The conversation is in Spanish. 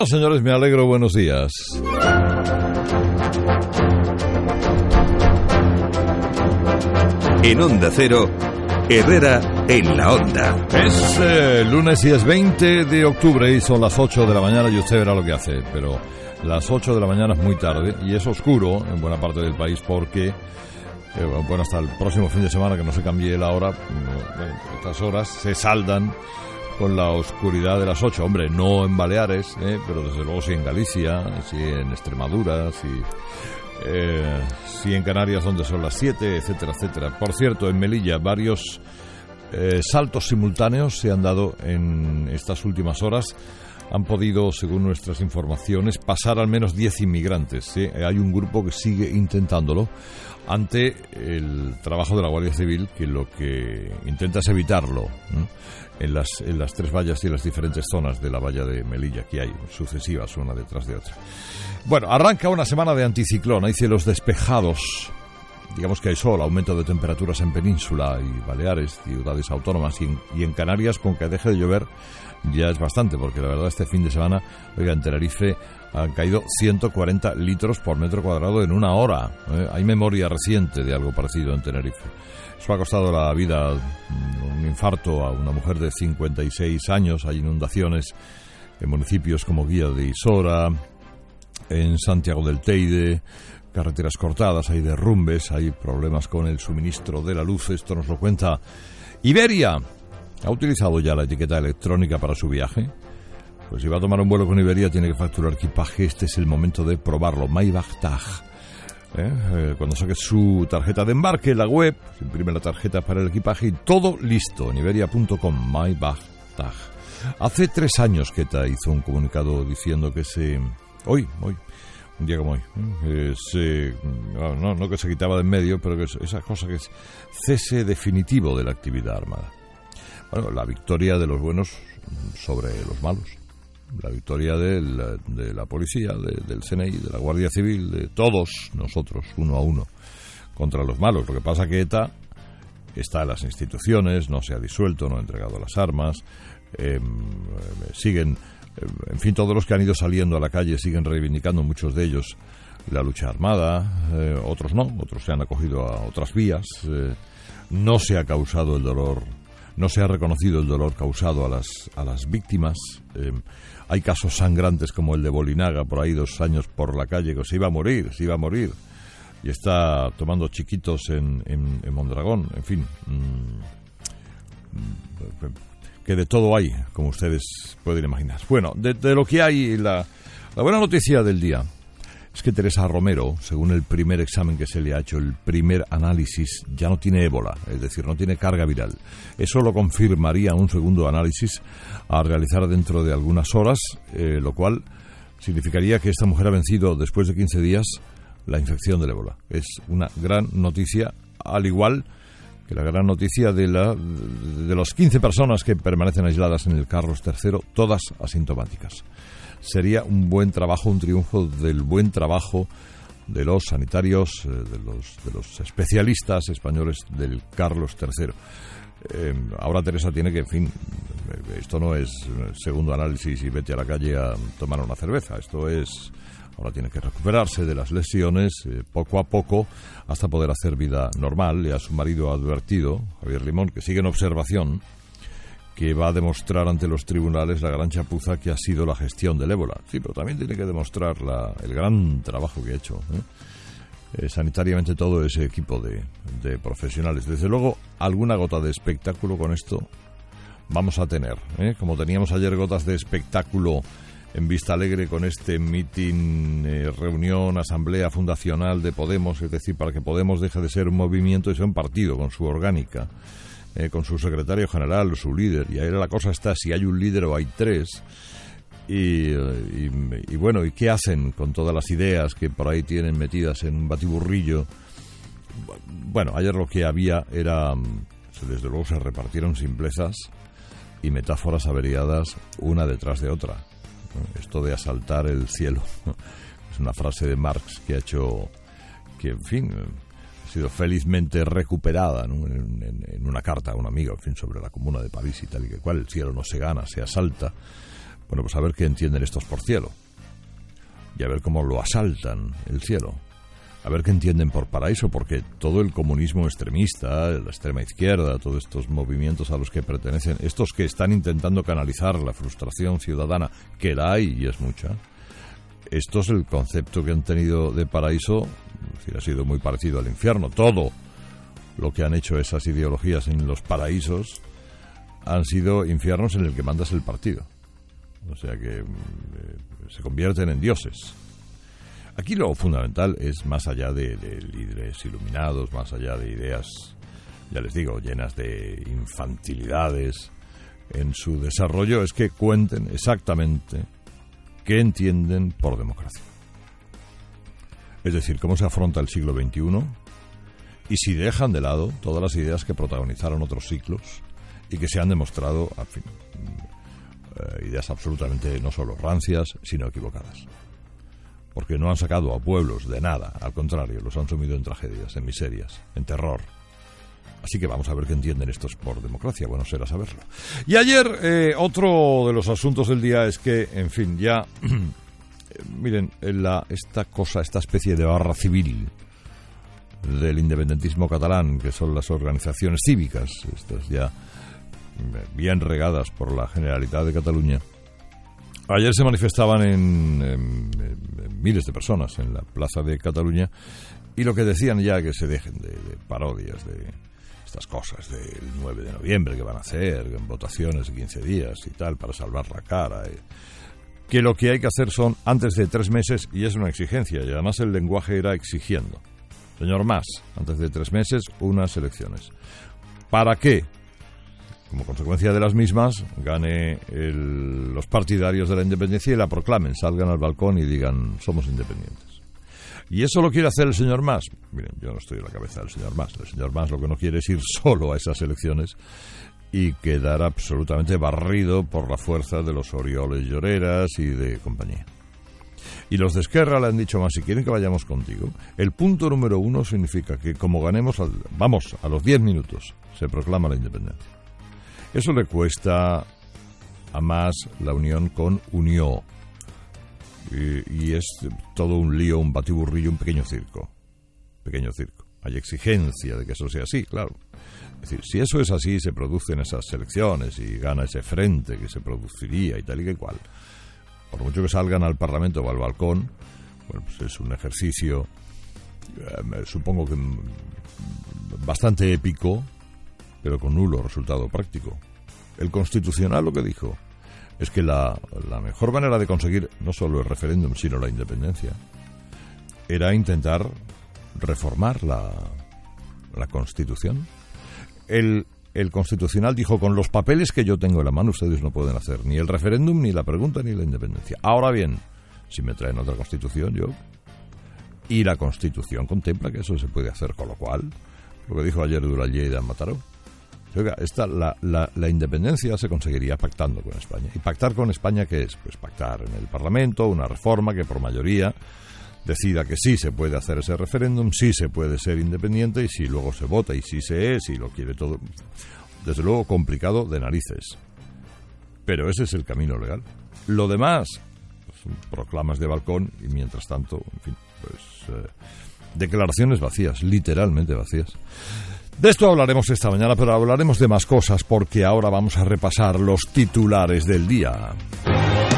Señores, me alegro, buenos días. En Onda Cero, Herrera en la Onda. Es lunes y es 20 de octubre y son las 8 de la mañana y usted verá lo que hace, pero las 8 de la mañana es muy tarde y es oscuro en buena parte del país porque, bueno, hasta el próximo fin de semana que no se cambie la hora, estas horas se saldan con la oscuridad de las 8. Hombre, no en Baleares, pero desde luego sí en Galicia, sí en Extremadura, sí en Canarias donde son las 7, etcétera, etcétera. Por cierto, en Melilla varios saltos simultáneos se han dado en estas últimas horas. Han podido, según nuestras informaciones, pasar al menos 10 inmigrantes, ¿sí? Hay un grupo que sigue intentándolo ante el trabajo de la Guardia Civil, que lo que intenta es evitarlo, ¿no? En las tres vallas y las diferentes zonas de la valla de Melilla, que hay sucesivas una detrás de otra. Bueno, arranca una semana de anticiclón, hay cielos despejados, digamos que hay sol, aumento de temperaturas en Península y Baleares, ciudades autónomas, y en Canarias, con que deje de llover, ya es bastante, porque la verdad este fin de semana, oiga, en Tenerife han caído 140 litros por metro cuadrado en una hora. Hay memoria reciente de algo parecido en Tenerife. Eso ha costado la vida, un infarto a una mujer de 56 años. Hay inundaciones en municipios como Guía de Isora, en Santiago del Teide, carreteras cortadas, hay derrumbes, hay problemas con el suministro de la luz. Esto nos lo cuenta Iberia. ¿Ha utilizado ya la etiqueta electrónica para su viaje? Pues si va a tomar un vuelo con Iberia tiene que facturar equipaje. Este es el momento de probarlo. MyBagTag. Cuando saque su tarjeta de embarque en la web, se imprime la tarjeta para el equipaje y todo listo en iberia.com. MyBagTag. Hace 3 años que ETA hizo un comunicado diciendo que hoy, un día como hoy, no que se quitaba de en medio, pero que esa cosa que es cese definitivo de la actividad armada. Bueno, la victoria de los buenos sobre los malos, la victoria de la policía, del CNI, de la Guardia Civil, de todos nosotros, uno a uno, contra los malos. Lo que pasa que ETA está en las instituciones, no se ha disuelto, no ha entregado las armas, siguen, en fin, todos los que han ido saliendo a la calle siguen reivindicando, muchos de ellos, la lucha armada, otros no, otros se han acogido a otras vías, no se ha causado el dolor. No se ha reconocido el dolor causado a las víctimas. Hay casos sangrantes como el de Bolinaga, por ahí 2 años por la calle, que se iba a morir. Y está tomando chiquitos en Mondragón. En fin, que de todo hay, como ustedes pueden imaginar. Bueno, de lo que hay, la buena noticia del día es que Teresa Romero, según el primer examen que se le ha hecho, el primer análisis, ya no tiene ébola, es decir, no tiene carga viral. Eso lo confirmaría un segundo análisis a realizar dentro de algunas horas, lo cual significaría que esta mujer ha vencido después de 15 días la infección del ébola. Es una gran noticia, al igual que la gran noticia de las 15 personas que permanecen aisladas en el Carlos III, todas asintomáticas. Sería un buen trabajo, un triunfo del buen trabajo de los sanitarios, de los especialistas españoles del Carlos III. Ahora Teresa tiene que, en fin, esto no es segundo análisis y vete a la calle a tomar una cerveza. Esto es, ahora tiene que recuperarse de las lesiones poco a poco hasta poder hacer vida normal. Y a su marido ha advertido, Javier Limón, que sigue en observación, que va a demostrar ante los tribunales la gran chapuza que ha sido la gestión del ébola. Sí, pero también tiene que demostrar el gran trabajo que ha hecho, sanitariamente todo ese equipo de profesionales. Desde luego, alguna gota de espectáculo con esto vamos a tener, como teníamos ayer gotas de espectáculo en Vista Alegre con este mitin, reunión, asamblea fundacional de Podemos, es decir, para que Podemos deje de ser un movimiento y sea un partido con su orgánica, con su secretario general, su líder, y ahí la cosa está si hay un líder o hay 3, y bueno, ¿y qué hacen con todas las ideas que por ahí tienen metidas en un batiburrillo? Bueno, ayer lo que había era, desde luego se repartieron simplezas y metáforas averiadas una detrás de otra. Esto de asaltar el cielo es una frase de Marx que ha hecho, que en fin, ha sido felizmente recuperada, ¿no? en una carta a un amigo, en fin, sobre la Comuna de París y tal y que cual. El cielo no se gana, se asalta. Bueno, pues a ver qué entienden estos por cielo. Y a ver cómo lo asaltan el cielo. A ver qué entienden por paraíso, porque todo el comunismo extremista, la extrema izquierda, todos estos movimientos a los que pertenecen, estos que están intentando canalizar la frustración ciudadana, que la hay y es mucha, estos, el concepto que han tenido de paraíso, es decir, ha sido muy parecido al infierno. Todo lo que han hecho esas ideologías en los paraísos han sido infiernos en el que mandas el partido. O sea que se convierten en dioses. Aquí lo fundamental es, más allá de líderes iluminados, más allá de ideas, ya les digo, llenas de infantilidades en su desarrollo, es que cuenten exactamente qué entienden por democracia. Es decir, cómo se afronta el siglo XXI y si dejan de lado todas las ideas que protagonizaron otros siglos y que se han demostrado, al fin, ideas absolutamente no solo rancias, sino equivocadas. Porque no han sacado a pueblos de nada, al contrario, los han sumido en tragedias, en miserias, en terror. Así que vamos a ver qué entienden estos por democracia. Bueno, será saberlo. Y ayer, otro de los asuntos del día es que, en fin, ya, miren, esta especie de barra civil del independentismo catalán, que son las organizaciones cívicas, estas ya bien regadas por la Generalitat de Cataluña. Ayer se manifestaban en miles de personas en la Plaza de Cataluña y lo que decían ya que se dejen de parodias de estas cosas del 9 de noviembre que van a hacer, en votaciones de 15 días y tal, para salvar la cara. Que lo que hay que hacer son antes de 3 meses, y es una exigencia, y además el lenguaje era exigiendo. Señor Mas, antes de 3 meses, unas elecciones. ¿Para qué? Como consecuencia de las mismas, gane los partidarios de la independencia y la proclamen, salgan al balcón y digan, somos independientes. ¿Y eso lo quiere hacer el señor Mas? Miren, yo no estoy en la cabeza del señor Mas. El señor Mas lo que no quiere es ir solo a esas elecciones y quedar absolutamente barrido por la fuerza de los Orioles Lloreras y de compañía. Y los de Esquerra le han dicho más, si quieren que vayamos contigo, el punto número 1 significa que como ganemos, vamos, a los 10 minutos, se proclama la independencia. Eso le cuesta a Mas la unión con Unió. Y es todo un lío, un batiburrillo, un pequeño circo. Pequeño circo. Hay exigencia de que eso sea así, claro. Es decir, si eso es así, se producen esas elecciones y gana ese frente que se produciría y tal y que cual. Por mucho que salgan al Parlamento o al balcón, bueno, pues es un ejercicio, supongo que bastante épico, pero con nulo resultado práctico. El Constitucional lo que dijo es que la mejor manera de conseguir no solo el referéndum, sino la independencia, era intentar reformar la Constitución. El Constitucional dijo, con los papeles que yo tengo en la mano, ustedes no pueden hacer ni el referéndum, ni la pregunta, ni la independencia. Ahora bien, si me traen otra Constitución, yo... Y la Constitución contempla que eso se puede hacer, con lo cual, lo que dijo ayer Durán Lleida en Mataró, oiga, la independencia se conseguiría pactando con España. ¿Y pactar con España qué es? Pues pactar en el Parlamento una reforma que por mayoría decida que sí se puede hacer ese referéndum, sí se puede ser independiente, y si luego se vota y si se es y lo quiere todo. Desde luego complicado de narices. Pero ese es el camino legal. Lo demás, pues, proclamas de balcón y mientras tanto, en fin, pues declaraciones vacías, literalmente vacías. De esto hablaremos esta mañana, pero hablaremos de más cosas porque ahora vamos a repasar los titulares del día.